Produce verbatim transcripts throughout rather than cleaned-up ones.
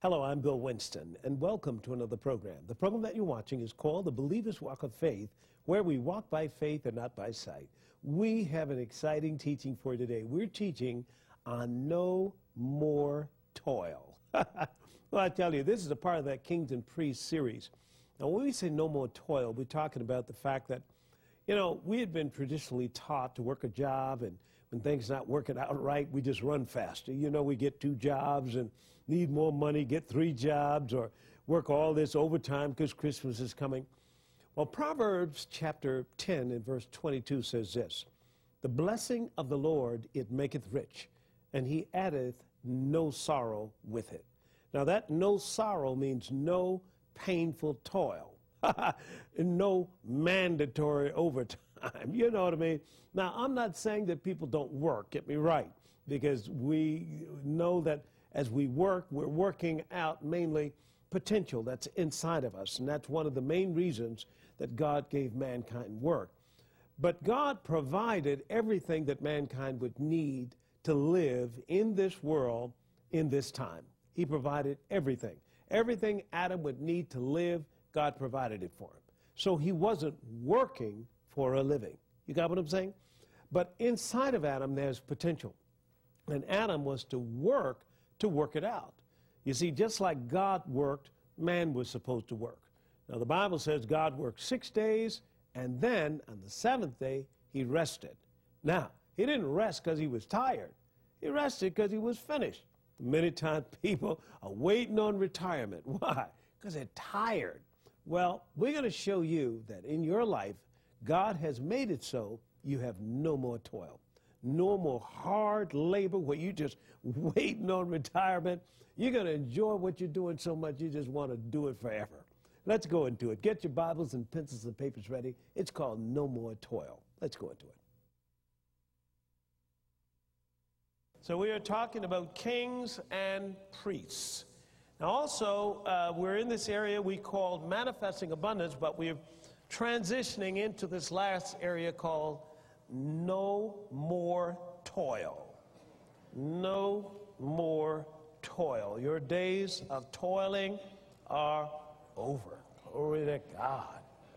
Hello, I'm Bill Winston, and welcome to another program. The program that you're watching is called The Believer's Walk of Faith, where we walk by faith and not by sight. We have an exciting teaching for you today. We're teaching on no more toil. Well, I tell you, this is a part of that Kings and Priests series. Now, when we say no more toil, we're talking about the fact that, you know, we had been traditionally taught to work a job, and when things not working out right, we just run faster. You know, we get two jobs and need more money, get three jobs, or work all this overtime because Christmas is coming. Well, Proverbs chapter ten and verse twenty-two says this: "The blessing of the Lord, it maketh rich, and he addeth no sorrow with it." Now, that no sorrow means no painful toil, no mandatory overtime. You know what I mean? Now, I'm not saying that people don't work, get me right, because we know that as we work, we're working out mainly potential that's inside of us, and that's one of the main reasons that God gave mankind work. But God provided everything that mankind would need to live in this world in this time. He provided everything. Everything Adam would need to live, God provided it for him. So he wasn't working for a living. You got what I'm saying? But inside of Adam, there's potential. And Adam was to work to work it out. You see, just like God worked, man was supposed to work. Now, the Bible says God worked six days, and then on the seventh day, he rested. Now, he didn't rest because he was tired. He rested because he was finished. Many times people are waiting on retirement. Why? Because they're tired. Well, we're going to show you that in your life, God has made it so you have no more toil, no more hard labor where you just waiting on retirement. You're going to enjoy what you're doing so much you just want to do it forever. Let's go into it. Get your Bibles and pencils and papers ready. It's called No More Toil. Let's go into it. So we are talking about kings and priests. Now also, uh, we're in this area we called manifesting abundance, but we're transitioning into this last area called no more toil. No more toil. Your days of toiling are over. Glory to God.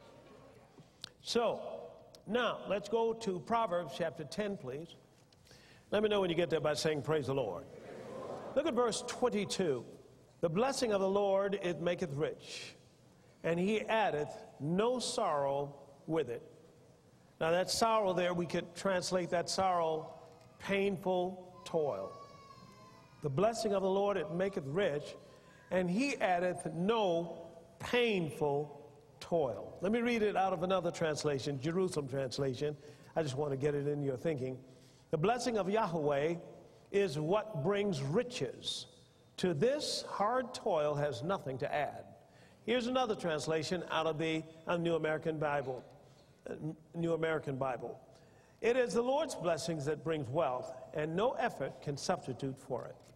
So, now let's go to Proverbs chapter ten, please. Let me know when you get there by saying, praise the Lord. Look at verse twenty-two. "The blessing of the Lord, it maketh rich, and he addeth no sorrow with it." Now that sorrow there, we could translate that sorrow, painful toil. "The blessing of the Lord, it maketh rich, and he addeth no painful toil." Let me read it out of another translation, Jerusalem translation. I just want to get it in your thinking. "The blessing of Yahweh is what brings riches. To this hard toil has nothing to add." Here's another translation out of the uh, New American Bible. Uh, New American Bible. "It is the Lord's blessings that brings wealth, and no effort can substitute for it."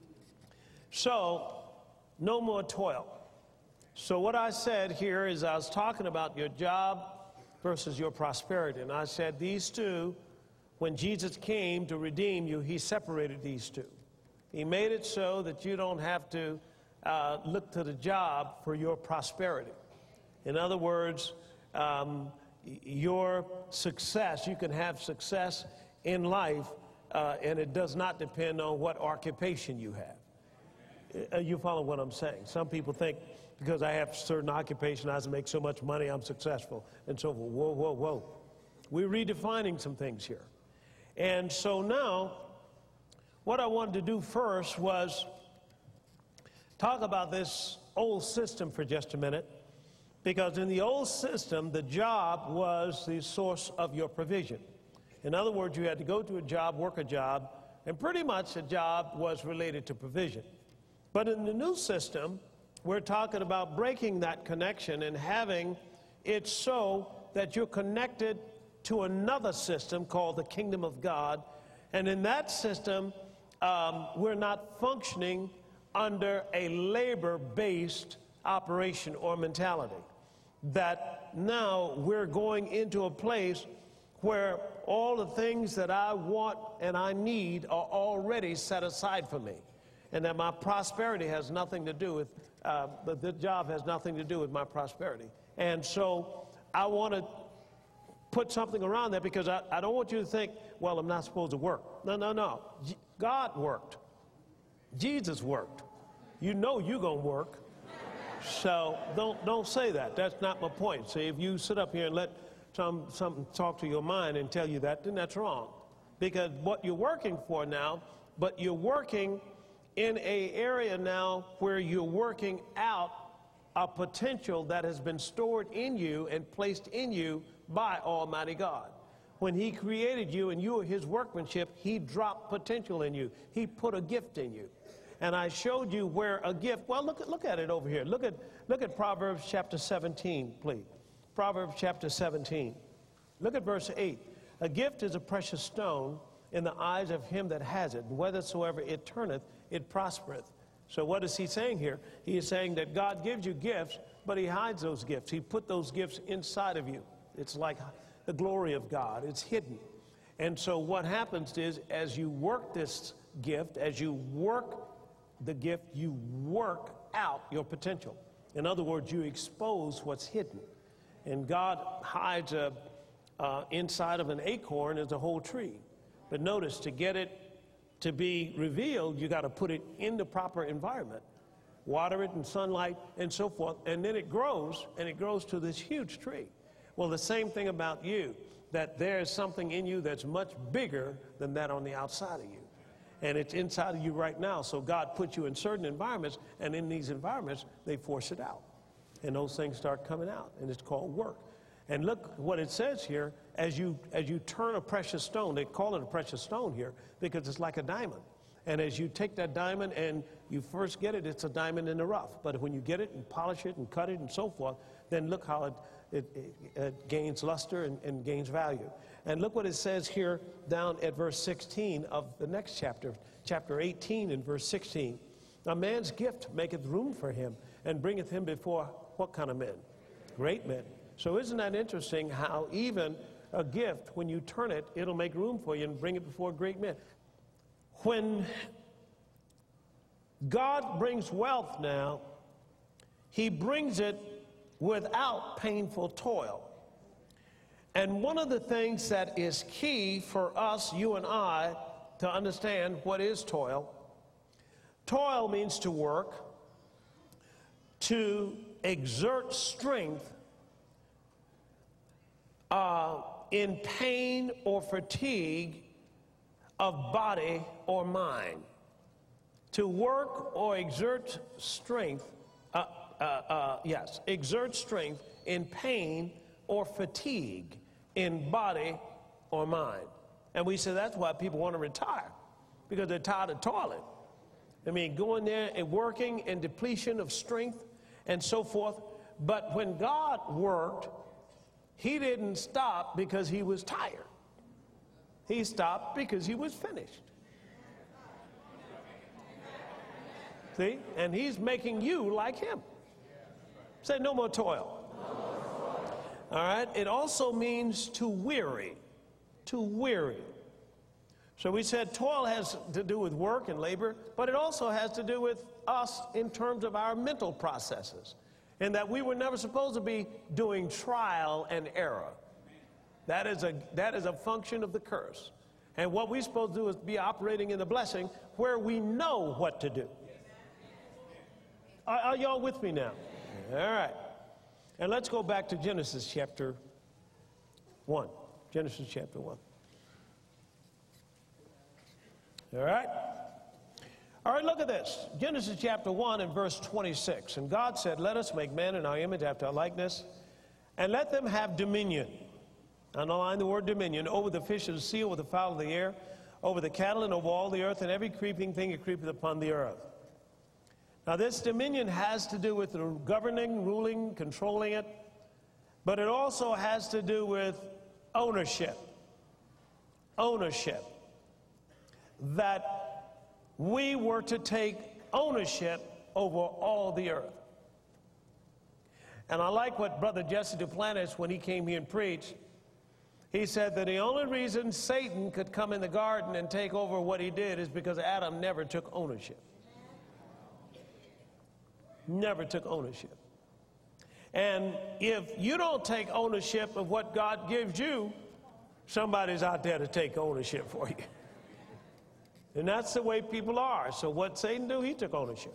So, no more toil. So what I said here is I was talking about your job versus your prosperity. And I said these two, when Jesus came to redeem you, he separated these two. He made it so that you don't have to uh, look to the job for your prosperity. In other words, um, your success, you can have success in life, uh, and it does not depend on what occupation you have. Uh, you follow what I'm saying? Some people think because I have a certain occupation, I make so much money, I'm successful, and so forth. Whoa, whoa, whoa. We're redefining some things here. And so now, what I wanted to do first was talk about this old system for just a minute, because in the old system, the job was the source of your provision. In other words, you had to go to a job, work a job, and pretty much a job was related to provision. But in the new system, we're talking about breaking that connection and having it so that you're connected to another system called the kingdom of God. And in that system, um, we're not functioning under a labor-based operation or mentality. That now we're going into a place where all the things that I want and I need are already set aside for me. and that my prosperity has nothing to do with, uh, the, the job has nothing to do with my prosperity. And so I want to put something around that because I, I don't want you to think, well, I'm not supposed to work. No, no, no. God worked. Jesus worked. You know you're going to work. So don't, don't say that. That's not my point. See, if you sit up here and let some, something talk to your mind and tell you that, then that's wrong. Because what you're working for now, but you're working in an area now where you're working out a potential that has been stored in you and placed in you by Almighty God. When he created you and you were his workmanship, he dropped potential in you. He put a gift in you. And I showed you where a gift, well, look at, look at it over here. Look at, look at Proverbs chapter seventeen, please. Proverbs chapter seventeen. Look at verse eight. A gift is a precious stone in the eyes of him that has it. Whithersoever it turneth, it prospereth. So what is he saying here? He is saying that God gives you gifts, but he hides those gifts. He put those gifts inside of you. It's like the glory of God. It's hidden. And so what happens is, as you work this gift, as you work the gift, you work out your potential. In other words, you expose what's hidden. And God hides a, uh, inside of an acorn is a whole tree. But notice, to get it to be revealed, you got to put it in the proper environment, water it in sunlight and so forth, and then it grows, and it grows to this huge tree. Well, the same thing about you, that there's something in you that's much bigger than that on the outside of you. And it's inside of you right now. So God puts you in certain environments, and in these environments, they force it out. And those things start coming out, and it's called work. And look what it says here, as you, as you turn a precious stone, they call it a precious stone here because it's like a diamond. And as you take that diamond and you first get it, it's a diamond in the rough. But when you get it and polish it and cut it and so forth, then look how it, it, it, it gains luster and, and gains value. And look what it says here down at verse sixteen of the next chapter, chapter eighteen and verse sixteen. A man's gift maketh room for him and bringeth him before what kind of men? Great men. So isn't that interesting how even a gift, when you turn it, it'll make room for you and bring it before great men. When God brings wealth now, he brings it without painful toil. And one of the things that is key for us, you and I, to understand what is toil. Toil means to work, to exert strength uh, in pain or fatigue of body or mind. To work or exert strength, uh, uh, uh, yes, exert strength in pain or fatigue in body or mind. And we say that's why people want to retire, because they're tired of toiling. I mean, going there and working and depletion of strength and so forth. But when God worked, he didn't stop because he was tired. He stopped because he was finished. See? And he's making you like him. Say, no more toil. All right? It also means to weary. To weary. So we said toil has to do with work and labor, but it also has to do with us in terms of our mental processes, and that we were never supposed to be doing trial and error. That is a, that is a function of the curse. And what we're supposed to do is be operating in the blessing where we know what to do. Are, are y'all with me now? All right. And let's go back to Genesis chapter one. Genesis chapter one. All right? All right, look at this. Genesis chapter one and verse twenty-six. And God said, let us make man in our image after our likeness, and let them have dominion. Underline the word dominion. Over the fish of the sea, over the fowl of the air, over the cattle, and over all the earth, and every creeping thing that creepeth upon the earth. Now this dominion has to do with governing, ruling, controlling it, but it also has to do with ownership. Ownership. That we were to take ownership over all the earth. And I like what Brother Jesse Duplantis, when he came here and preached, he said that the only reason Satan could come in the garden and take over what he did is because Adam never took ownership. never took ownership. And if you don't take ownership of what God gives you, somebody's out there to take ownership for you. And that's the way people are. So what Satan do? He took ownership.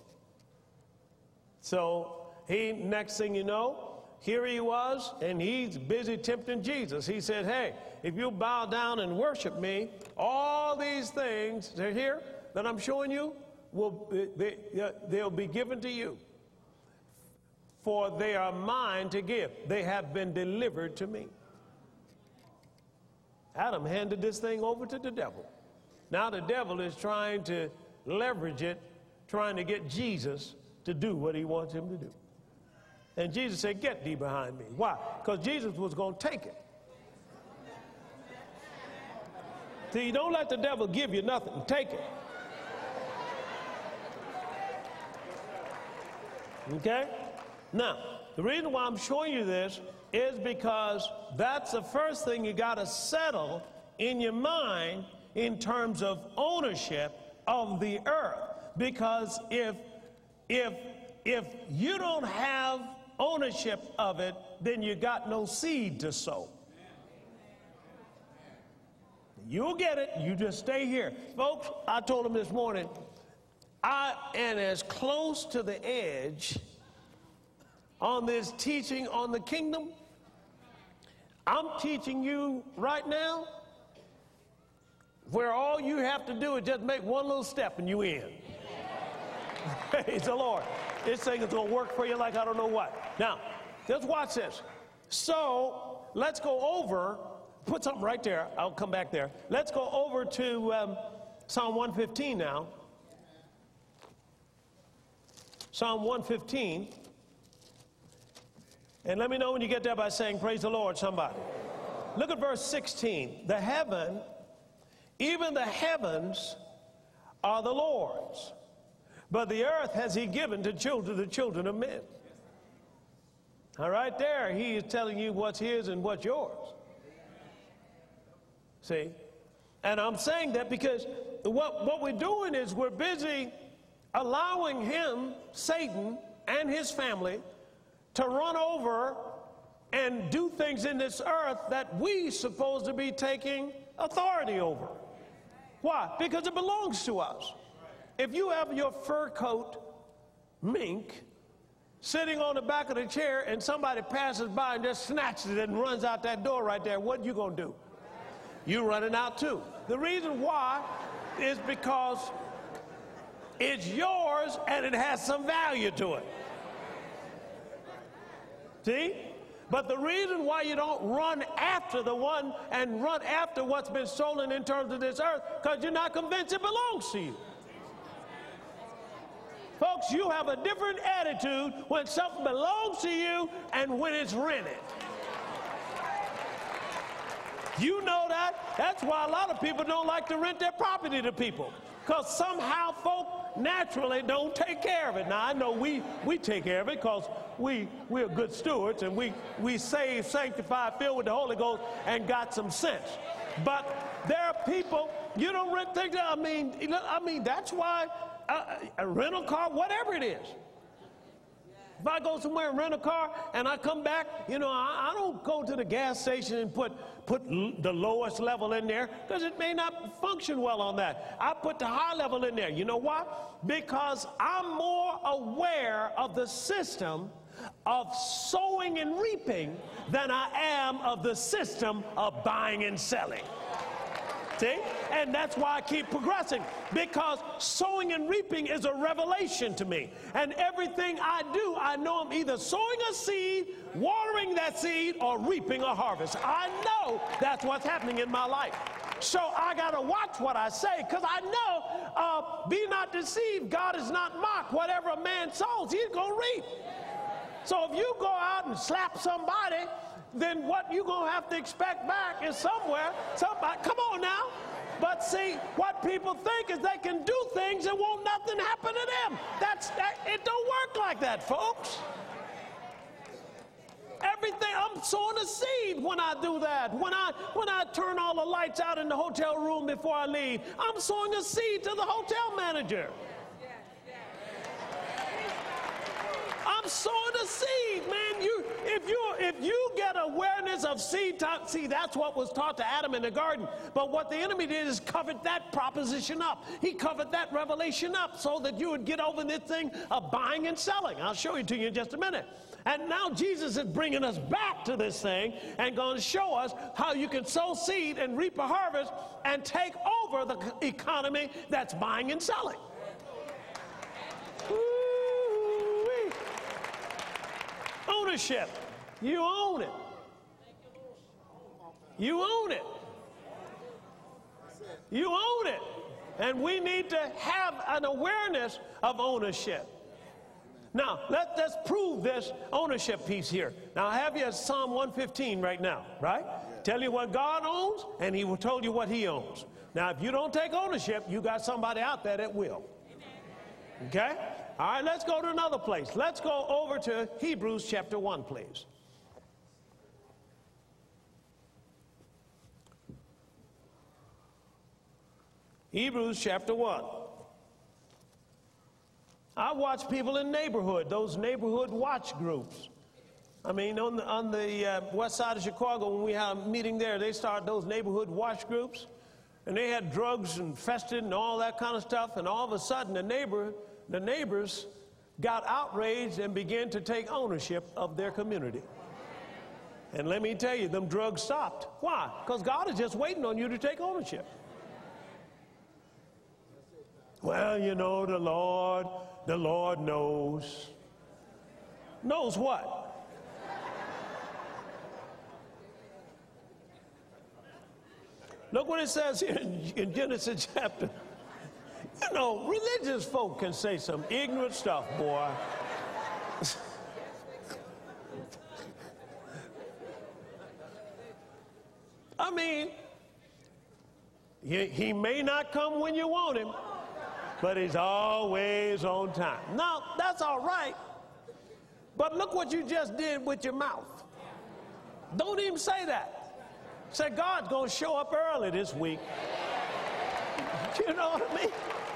So he, next thing you know, here he was, and he's busy tempting Jesus. He said, hey, if you bow down and worship me, all these things that are here that I'm showing you, will they, they'll be given to you. For they are mine to give. They have been delivered to me. Adam handed this thing over to the devil. Now the devil is trying to leverage it, trying to get Jesus to do what he wants him to do. And Jesus said, get thee behind me. Why? Because Jesus was going to take it. See, don't let the devil give you nothing. Take it. Okay? Now, the reason why I'm showing you this is because that's the first thing you got to settle in your mind in terms of ownership of the earth. Because if, if, if you don't have ownership of it, then you got no seed to sow. You'll get it. You just stay here. Folks, I told them this morning, I am as close to the edge on this teaching on the kingdom. I'm teaching you right now where all you have to do is just make one little step and you in. Praise the Lord. This thing is going to work for you like I don't know what. Now, just watch this. So let's go over, put something right there. I'll come back there. Let's go over to um, Psalm one fifteen now. Psalm one fifteen. And let me know when you get there by saying, praise the Lord, somebody. Look at verse sixteen. The heaven, even the heavens are the Lord's, but the earth has he given to children, the children of men. Now right there, he is telling you what's his and what's yours. See? And I'm saying that because what, what we're doing is we're busy allowing him, Satan, and his family to run over and do things in this earth that we supposed to be taking authority over. Why? Because it belongs to us. If you have your fur coat mink sitting on the back of the chair and somebody passes by and just snatches it and runs out that door right there, what are you going to do? You're running out too. The reason why is because it's yours and it has some value to it. See? But the reason why you don't run after the one and run after what's been stolen in terms of this earth, because you're not convinced it belongs to you. Folks, you have a different attitude when something belongs to you and when it's rented. You know that. That's why a lot of people don't like to rent their property to people, because somehow folk naturally don't take care of it. Now, I know we, we take care of it because we, we're good stewards and we, we saved, sanctified, filled with the Holy Ghost and got some sense. But there are people, you don't rent things. I mean, I mean that's why a, a rental car, whatever it is. If I go somewhere and rent a car and I come back, you know, I, I don't go to the gas station and put, put l- the lowest level in there because it may not function well on that. I put the high level in there. You know why? Because I'm more aware of the system of sowing and reaping than I am of the system of buying and selling. See? And that's why I keep progressing, because sowing and reaping is a revelation to me. And everything I do, I know I'm either sowing a seed, watering that seed, or reaping a harvest. I know that's what's happening in my life. So I got to watch what I say, because I know, uh, be not deceived, God is not mocked. Whatever a man sows, he's going to reap. So if you go out and slap somebody, then what you're going to have to expect back is somewhere, somebody, come on now. But see, what people think is they can do things and won't nothing happen to them. That's, that, it don't work like that, folks. Everything, I'm sowing a seed when I do that. When I, when I turn all the lights out in the hotel room before I leave, I'm sowing a seed to the hotel manager. I'm sowing a seed, man. You, if you, if you get awareness of seed time, see, that's what was taught to Adam in the garden. But what the enemy did is covered that proposition up. He covered that revelation up so that you would get over this thing of buying and selling. I'll show it to you in just a minute. And now Jesus is bringing us back to this thing and going to show us how you can sow seed and reap a harvest and take over the economy that's buying and selling. Ooh-wee. Ownership. You own it. You own it. You own it. And we need to have an awareness of ownership. Now, let, let's prove this ownership piece here. Now, I have you at Psalm one fifteen right now, right? Tell you what God owns, and he will tell you what he owns. Now, if you don't take ownership, you got somebody out there that will. Okay? All right, let's go to another place. Let's go over to Hebrews chapter one, please. Hebrews chapter one. I watch people in neighborhood, those neighborhood watch groups. I mean, on the, on the uh, west side of Chicago, when we had a meeting there, they started those neighborhood watch groups, and they had drugs infested and all that kind of stuff, and all of a sudden the neighbor, the neighbors got outraged and began to take ownership of their community. And let me tell you, them drugs stopped. Why? Because God is just waiting on you to take ownership. Well, you know, the Lord, the Lord knows. Knows what? Look what it says here in, in Genesis chapter. You know, religious folk can say some ignorant stuff, boy. I mean, he, he may not come when you want him, but he's always on time. Now, that's all right. But look what you just did with your mouth. Don't even say that. Say, God's going to show up early this week. You know what I mean?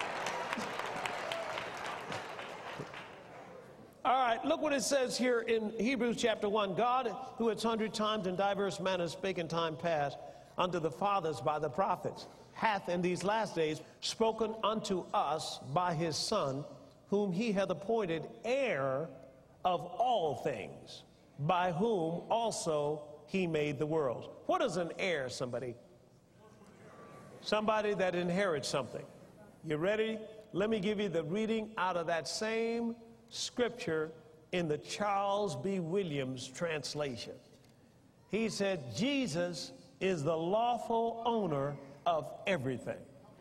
All right, look what it says here in Hebrews chapter one. God, who at hundred times in diverse manners spake in time past unto the fathers by the prophets, hath in these last days spoken unto us by his Son, whom he hath appointed heir of all things, by whom also he made the world. What is an heir, somebody? Somebody that inherits something. You ready? Let me give you the reading out of that same scripture in the Charles B. Williams translation. He said, Jesus is the lawful owner of everything.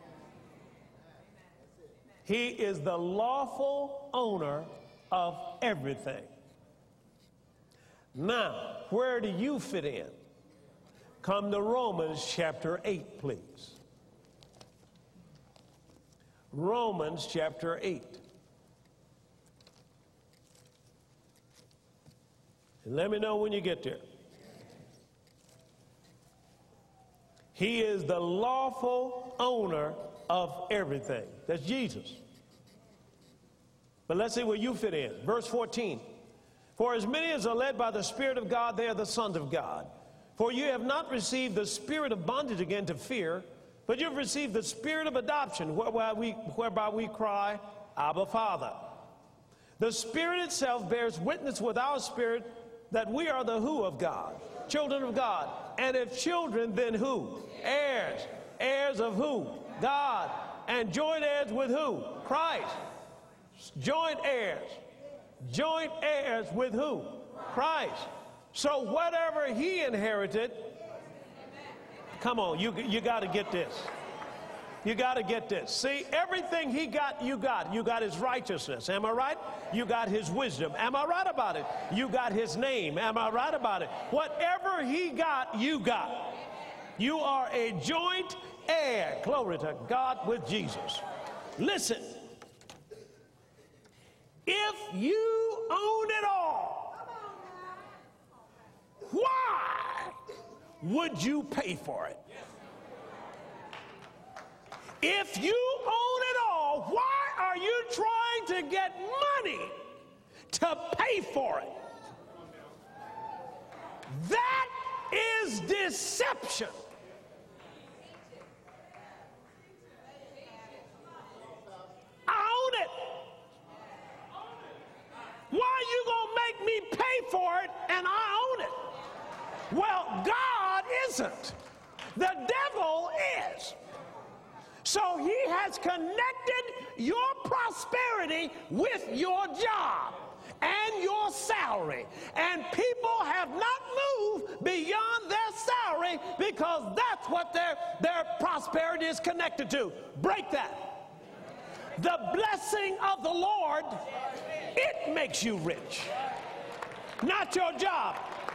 He is the lawful owner of everything. Now, where do you fit in? Come to Romans chapter eight, please. Romans chapter eight. And let me know when you get there. He is the lawful owner of everything. That's Jesus. But let's see where you fit in. Verse fourteen. For as many as are led by the Spirit of God, they are the sons of God. For you have not received the spirit of bondage again to fear, but you've received the spirit of adoption, whereby we, whereby we cry, Abba, Father. The Spirit itself bears witness with our spirit that we are the who of God, children of God. And if children, then who? Heirs. Heirs of who? God. And joint heirs with who? Christ. Joint heirs. Joint heirs with who? Christ. So whatever he inherited, come on, you, you got to get this. You got to get this. See, everything he got, you got. You got his righteousness. Am I right? You got his wisdom. Am I right about it? You got his name. Am I right about it? Whatever he got, you got. You are a joint heir, glory to God, with Jesus. Listen. If you own it all, why would you pay for it? If you own it all, why are you trying to get money to pay for it. That is deception. I own it. Why are you going to make me pay for it and I own it? Well, God isn't. The devil is. So he has connected your prosperity with your job and your salary. And people have not moved beyond their salary because that's what their, their prosperity is connected to. Break that. The blessing of the Lord, it makes you rich, not your job.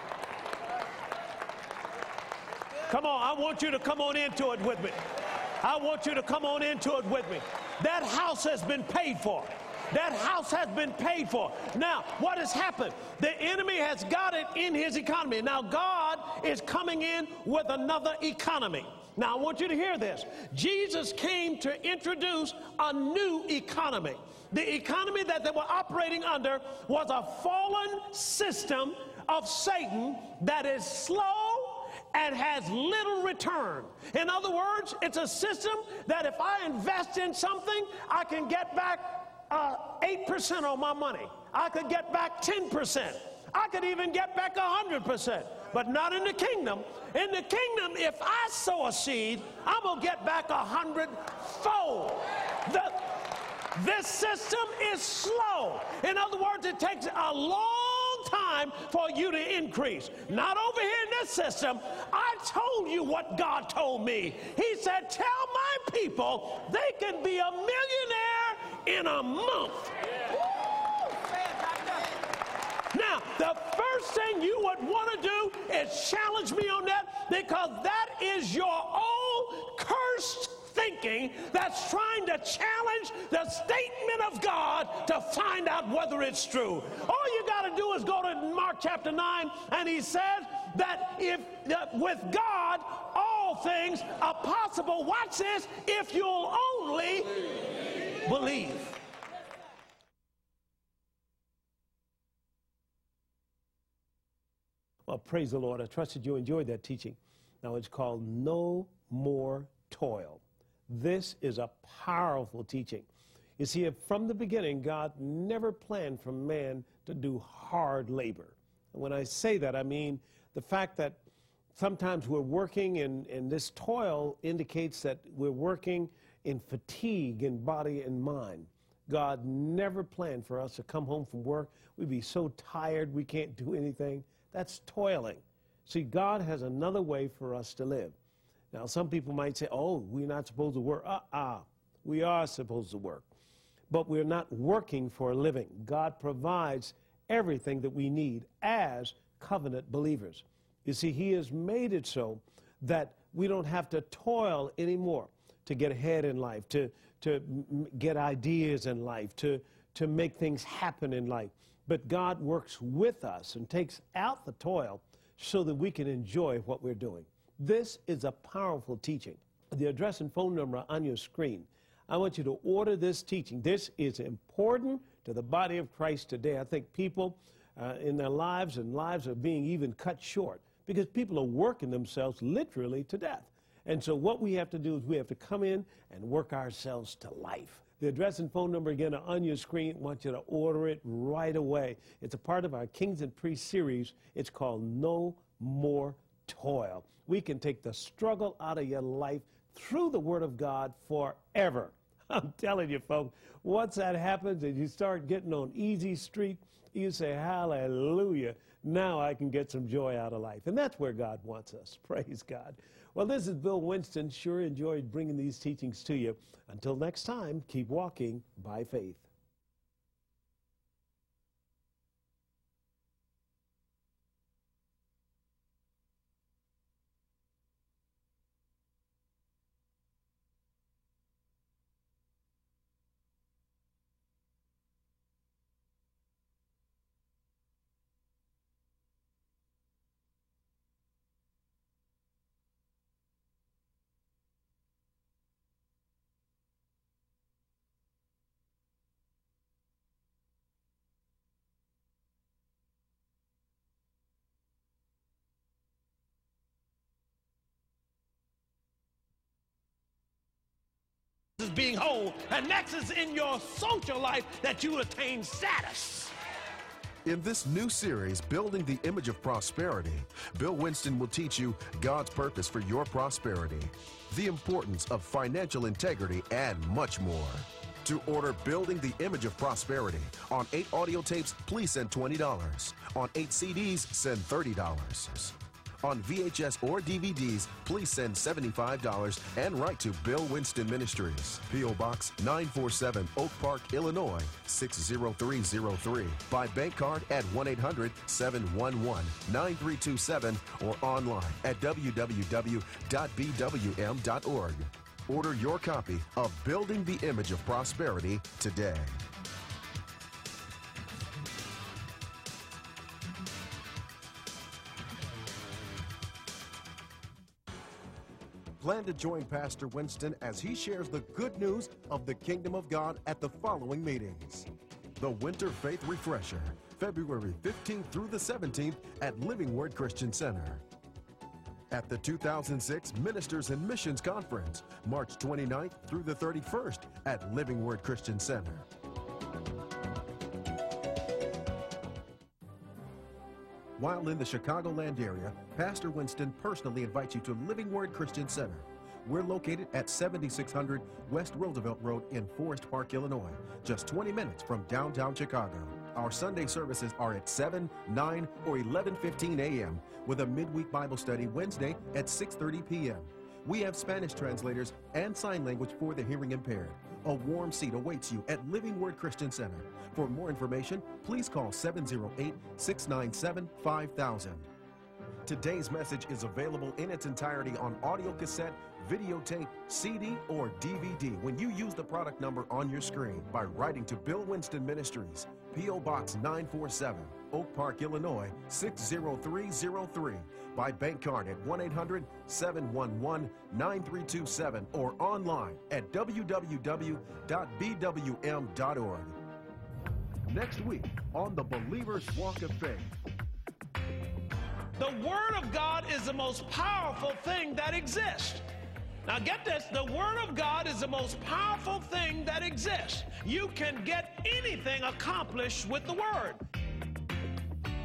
Come on, I want you to come on into it with me. I want you to come on into it with me. That house has been paid for. That house has been paid for. Now, what has happened? The enemy has got it in his economy. Now, God is coming in with another economy. Now, I want you to hear this. Jesus came to introduce a new economy. The economy that they were operating under was a fallen system of Satan that is slow and has little return. In other words, it's a system that if I invest in something, I can get back uh, eight percent on my money. I could get back ten percent. I could even get back one hundred percent. But not in the kingdom. In the kingdom, if I sow a seed, I'm going to get back a hundredfold. The, this system is slow. In other words, it takes a long time for you to increase. Not over here in this system. I told you what God told me. He said, tell my people they can be a millionaire in a month. Now, the first thing you would want to do is challenge me on that, because that is your own cursed thinking that's trying to challenge the statement of God to find out whether it's true. All you got to do is go to Mark chapter nine, and he says that if that with God all things are possible. Watch this, if you'll only believe. Well, praise the Lord. I trusted you enjoyed that teaching. Now, it's called No More Toil. This is a powerful teaching. You see, from the beginning, God never planned for man to do hard labor. And when I say that, I mean the fact that sometimes we're working, and, and this toil indicates that we're working in fatigue in body and mind. God never planned for us to come home from work. We'd be so tired we can't do anything. That's toiling. See, God has another way for us to live. Now, some people might say, oh, we're not supposed to work. Uh-uh. We are supposed to work. But we're not working for a living. God provides everything that we need as covenant believers. You see, he has made it so that we don't have to toil anymore to get ahead in life, to, to get ideas in life, to, to make things happen in life. But God works with us and takes out the toil so that we can enjoy what we're doing. This is a powerful teaching. The address and phone number are on your screen. I want you to order this teaching. This is important to the body of Christ today. I think people uh, in their lives and lives are being even cut short because people are working themselves literally to death. And so what we have to do is we have to come in and work ourselves to life. The address and phone number, again, are on your screen. I want you to order it right away. It's a part of our Kings and Priests series. It's called No More Toil. We can take the struggle out of your life through the Word of God forever. I'm telling you, folks, once that happens and you start getting on easy street, you say, hallelujah, now I can get some joy out of life. And that's where God wants us. Praise God. Well, this is Bill Winston. Sure enjoyed bringing these teachings to you. Until next time, keep walking by faith. is being whole, and next is in your social life that you attain status. In this new series, Building the Image of Prosperity, Bill Winston will teach you God's purpose for your prosperity, the importance of financial integrity, and much more. To order Building the Image of Prosperity on eight audio tapes, please send twenty dollars. On eight C Ds, send thirty dollars. On V H S or D V Ds, please send seventy-five dollars and write to Bill Winston Ministries, P O Box nine forty-seven, Oak Park, Illinois six zero three zero three. By bank card at one eight hundred, seven one one, nine three two seven or online at w w w dot b w m dot org. Order your copy of Building the Image of Prosperity today. Plan to join Pastor Winston as he shares the good news of the Kingdom of God at the following meetings. The Winter Faith Refresher, February fifteenth through the seventeenth at Living Word Christian Center. At the two thousand six Ministers and Missions Conference, March twenty-ninth through the thirty-first at Living Word Christian Center. While in the Chicagoland area, Pastor Winston personally invites you to Living Word Christian Center. We're located at seventy-six hundred West Roosevelt Road in Forest Park, Illinois, just twenty minutes from downtown Chicago. Our Sunday services are at seven, nine, or eleven fifteen a m with a midweek Bible study Wednesday at six thirty p m We have Spanish translators and sign language for the hearing impaired. A warm seat awaits you at Living Word Christian Center. For more information, please call seven zero eight, six nine seven, five thousand. Today's message is available in its entirety on audio cassette, videotape, C D, or D V D when you use the product number on your screen by writing to Bill Winston Ministries, P O Box nine forty-seven, Oak Park, Illinois six zero three zero three. By bank card at one eight hundred, seven one one, nine three two seven or online at w w w dot b w m dot org. Next week on The Believer's Walk of Faith. The Word of God is the most powerful thing that exists. Now get this, the Word of God is the most powerful thing that exists. You can get anything accomplished with the Word.